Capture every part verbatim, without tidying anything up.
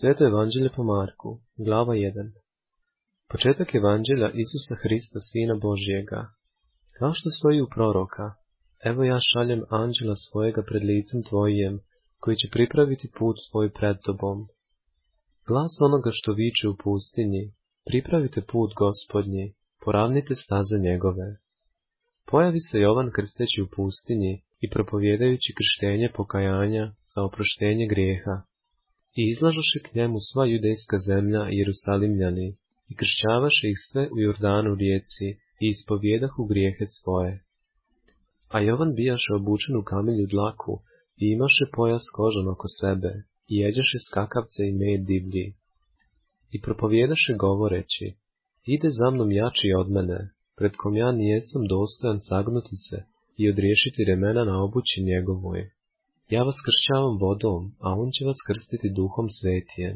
Sveto evanđelje po Marku, glava jedan. Početak evanđelja Isusa Hrista, Sina Božjega. Kao što stoji u proroka, evo ja šaljem anđela svojega pred licem tvojim, koji će pripraviti put tvoj pred tobom. Glas onoga što viče u pustinji, pripravite put Gospodnji, poravnite staze njegove. Pojavi se Jovan krsteći u pustinji i propovjedajući krštenje pokajanja za oproštenje grijeha. I izlažoše k njemu sva judejska zemlja i Jerusalimljani, i kršćavaše ih sve u Jordanu rijeci, i ispovjedahu grijehe svoje. A Jovan bijaše obučen u kamelju dlaku, i imaše pojas kožan oko sebe, i jeđaše skakavce i med divlji. I propovjedaše govoreći, ide za mnom jači od mene, pred kom ja nijesam dostojan sagnuti se i odriješiti remena na obući njegovoj. Ja vas kršćavam vodom, a on će vas krstiti duhom svetijem.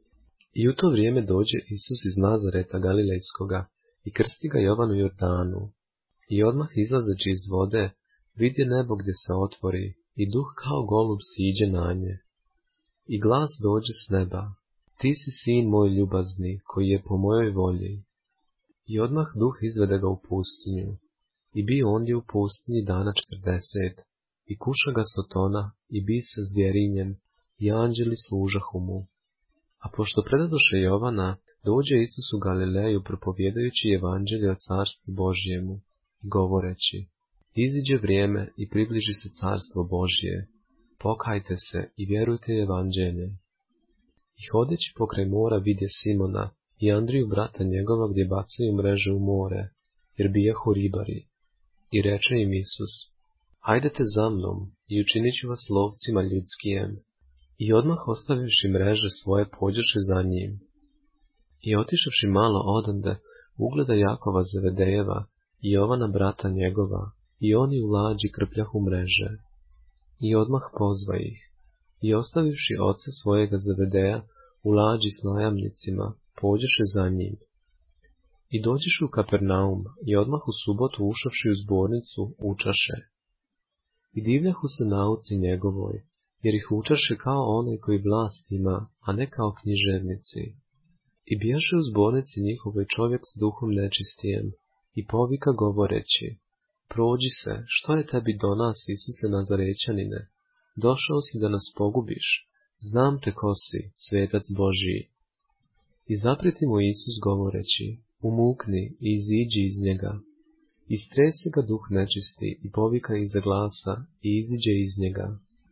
I u to vrijeme dođe Isus iz Nazareta Galilejskoga i krsti ga Jovan u Jordanu. I odmah izlazeći iz vode, vidje nebo gdje se otvori, i duh kao golub siđe na nje. I glas dođe s neba, ti si sin moj ljubazni, koji je po mojoj volji. I odmah duh izvede ga u pustinju. I bio ondje u pustinji dana četrdeset. I kuša ga sotona, i bi se zvjerinjem, i anđeli služahu mu. A pošto predadoše Jovana, dođe Isus u Galileju propovjedajući evanđelje o carstvu Božjemu, i govoreći, iziđe vrijeme i približi se carstvo Božje, pokajte se i vjerujte evanđelje. I hodeći pokraj mora vidje Simona i Andriju brata njegova gdje bacaju mreže u more, jer bijahu ribari. I reče im Isus, hajdete za mnom i učinit ću vas lovcima ljudskijem. I odmah ostavivši mreže svoje pođoše za njim. I otišavši malo odande, ugleda Jakova Zevedejeva i Jovana brata njegova, i oni u lađi krpljahu mreže. I odmah pozva ih. I ostavivši oca svojega Zevedeja u lađi s najamnicima, pođoše za njim. I dođeše u Kapernaum, i odmah u subotu ušavši u zbornicu, učaše. I divljahu se nauci njegovoj, jer ih učaše kao onaj koji vlast ima, a ne kao književnici. I bijaše u zbornici njihovoj čovjek s duhom nečistijem, i povika govoreći, prođi se, što je tebi do nas, Isuse Nazarećanine? Došao si da nas pogubiš, znam te ko si, svetac Božiji. I zapreti mu Isus govoreći, umukni i iziđi iz njega. I strese ga duh nečisti i povika iza glasa i iziđe iz njega.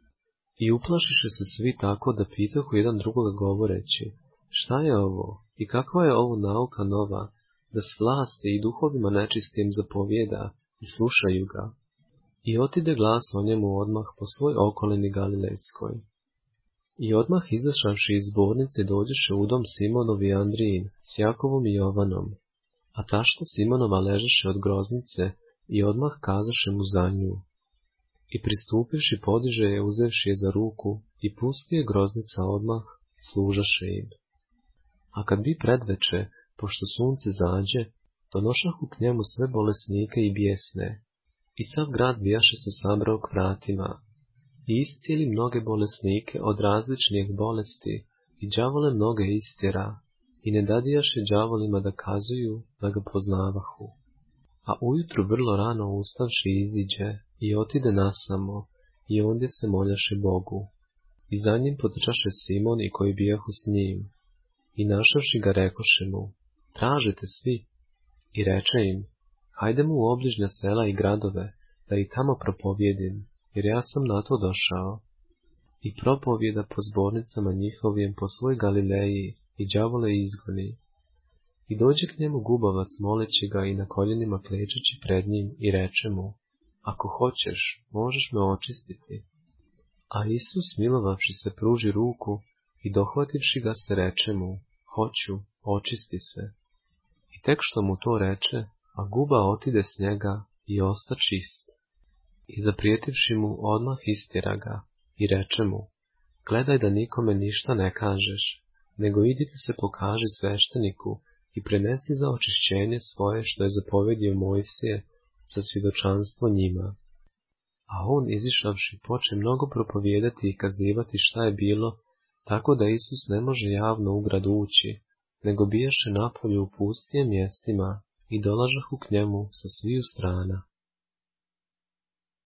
I uplašiše se svi tako da pitahu jedan drugoga govoreći, šta je ovo i kakva je ovo nauka nova, da s vlasti i duhovima nečistim zapovjeda i slušaju ga. I otide glas o njemu odmah po svoj okolini Galilejskoj. I odmah izašavši iz zbornice dođeše u dom Simonovi i Andrijin s Jakovom i Jovanom. A tašta Simonova ležeše od groznice i odmah kazaše mu za nju. I pristupivši podiže je uzevši je za ruku i pusti je groznica odmah, služaše im. A kad bi predveče, pošto sunce zađe, donošahu k njemu sve bolesnike i bijesne. I sav grad bijaše se sabrao k vratima. I iscijeli mnoge bolesnike od različnih bolesti i đavole mnoge istjera. I ne dadijaše đavolima da kazuju, da ga poznavahu. A ujutru vrlo rano ustavši iziđe i otide nasamo, i ondje se moljaše Bogu. I za njim potrčaše Simon i koji bijahu s njim. I našavši ga rekoše mu, tražite svi. I reče im, hajdemo u obližnja sela i gradove, da i tamo propovjedim, jer ja sam na to došao. I propovjeda po zbornicama njihovim po svoj Galileji, i đavole izgoni. I dođe k njemu gubavac moleći ga i na koljenima klečeći pred njim i reče mu, ako hoćeš, možeš me očistiti. A Isus milovavši se pruži ruku i dohvativši ga se reče mu, hoću, očisti se. I tek što mu to reče, a guba otide s njega i osta čist. I zaprijetivši mu odmah istjera ga i reče mu, gledaj da nikome ništa ne kažeš, nego idite se pokaži svešteniku i prenesi za očišćenje svoje što je zapovjedio Mojsije za svjedočanstvo njima. A on izišavši poče mnogo propovijedati i kazivati šta je bilo tako da Isus ne može javno u grad ući, nego biješe napolju u pustijim mjestima i dolažahu k njemu sa sviju strana.